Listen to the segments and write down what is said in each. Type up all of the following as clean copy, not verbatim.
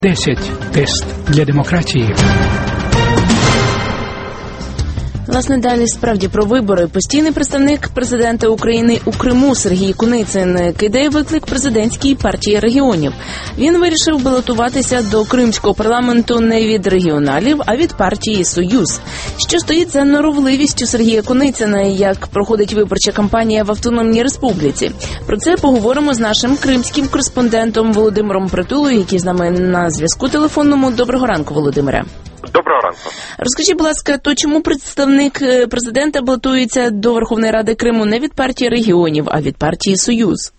10. Тест для демократії. Власне, далі справді про вибори. Постійний представник президента України у Криму Сергій Куницин кидає виклик президентській партії регіонів. Він вирішив балотуватися до кримського парламенту не від регіоналів, а від партії «Союз». Що стоїть за норовливістю Сергія Куницина, як проходить виборча кампанія в Автономній Республіці? Про це поговоримо з нашим кримським кореспондентом Володимиром Притулою, який з нами на зв'язку телефонному. Доброго ранку, Володимире. Доброго ранку. Розкажіть, будь ласка, то чому представник президента балотується до Верховної Ради Криму не від партії регіонів, а від партії «Союз»?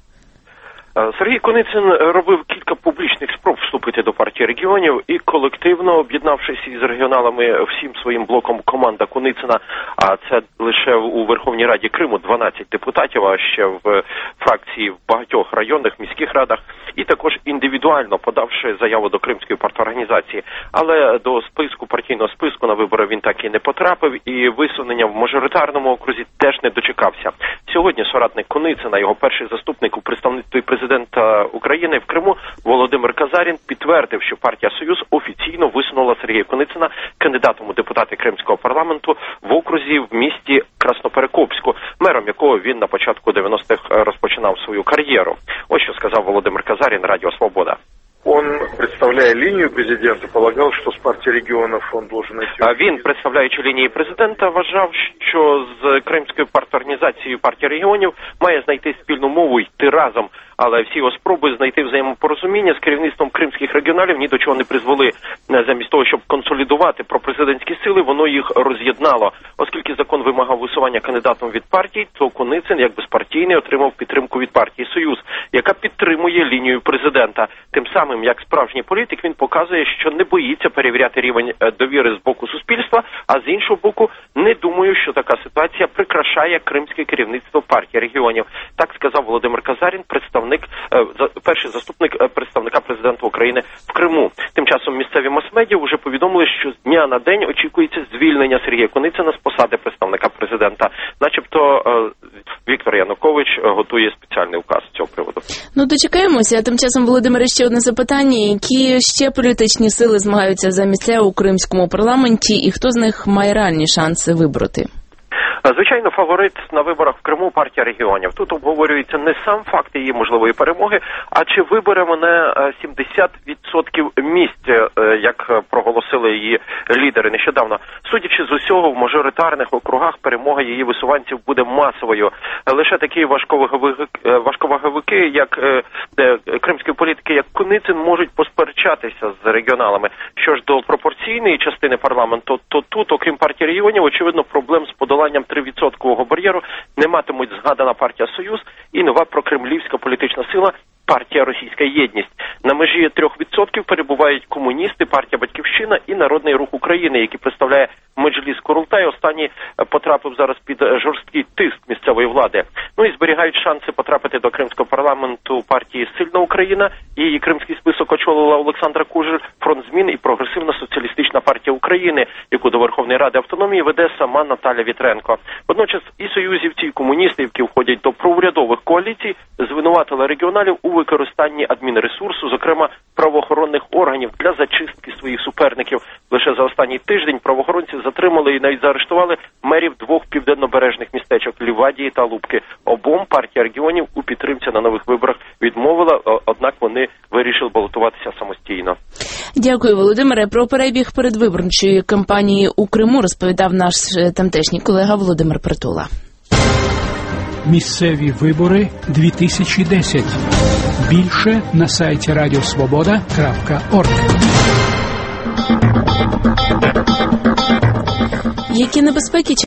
Сергій Куницин робив кілька публічних спроб вступити до партії регіонів і колективно, об'єднавшись із регіоналами всім своїм блоком, команда Куницина, а це лише у Верховній Раді Криму 12 депутатів, а ще в фракції в багатьох районних міських радах, і також індивідуально подавши заяву до Кримської парторганізації. Але до партійного списку на вибори він так і не потрапив, і висунення в мажоритарному окрузі теж не дочекався. Сьогодні соратник Куницина, його перший заступник у представництві президента України в Криму Володимир Казарін підтвердив, що партія «Союз» офіційно висунула Сергія Куницина кандидатом у депутати Кримського парламенту в окрузі в місті Красноперекопську, мером якого він на початку 90-х розпочинав свою кар'єру. Ось що сказав Володимир Казарін Радіо Свобода. Он, представляя линию президента, полагал, что с партией регионов он должен найти... Він, представляючи лінії президента, вважав, що з Кримською парторганізацією партії регіонів має знайти спільну мову і йти разом. Але всі його спроби знайти взаємопорозуміння з керівництвом кримських регіоналів ні до чого не призвели. Замість того, щоб консолідувати пропрезидентські сили, воно їх роз'єднало. Оскільки закон вимагав висування кандидатом від партій, то Куницин, як безпартійний, отримав підтримку від партії «Союз», яка підтримує лінію президента. Тим самим, як справжній політик, він показує, що не боїться перевіряти рівень довіри з боку суспільства, а з іншого боку, не думаю, що така ситуація прикрашає кримське керівництво партії регіонів. Так сказав Володимир Казарін, перший заступник представника президента України в Криму. Тим часом місцеві мас-медіа вже повідомили, що з дня на день очікується звільнення Сергія Куницина з посади представника президента. Начебто Віктор Янукович готує спеціальний указ з цього приводу. Ну, дочекаємося. А тим часом, Володимире, ще одне запитання. Які ще політичні сили змагаються за місця у кримському парламенті і хто з них має реальні шанси вибороти? Звичайно, фаворит на виборах в Криму – партія регіонів. Тут обговорюється не сам факт її можливої перемоги, а чи вибере вона 70% місць, як проголосили її лідери нещодавно. Судячи з усього, в мажоритарних округах перемога її висуванців буде масовою. Лише такі важковаговики, як кримські політики, як Куницин, можуть посперечатися з регіоналами. Що ж до пропорційної частини парламенту, то тут, окрім партії регіонів, очевидно, проблем з подоланням 3% бар'єру не матимуть згадана партія «Союз» і нова прокремлівська політична сила партія «Російська єдність». На межі 3% перебувають комуністи, партія «Батьківщина» і Народний рух України, який представляє Меджліс Курултай. Останній потрапив зараз під жорсткий тиск місцевої влади. Ну і зберігають шанси потрапити до кримського парламенту партії «Сильна Україна». Її кримський список очолила Олександра Кужель, Фронт змін і Прогресивна соціалістична партія України, яку до Верховної Ради автономії веде сама Наталя Вітренко. Водночас і союзівці, і комуністи, які входять до проурядових коаліцій, звинуватили регіоналів у використанні адмінресурсу, зокрема правоохоронних органів, для зачистки своїх суперників. Лише за останній тиждень правоохоронці затримали і навіть заарештували мерів двох південнобережних містечок – Лівадії та Лубки. Обом партія регіонів у підтримці на нових виборах відмовила, однак вони вирішили балотуватися самостійно. Дякую, Володимире. Про перебіг передвиборчої кампанії у Криму розповідав наш тамтешній колега Володимир Притула. Місцеві вибори 2010. Більше на сайті radiosvoboda.org. Які небезпеки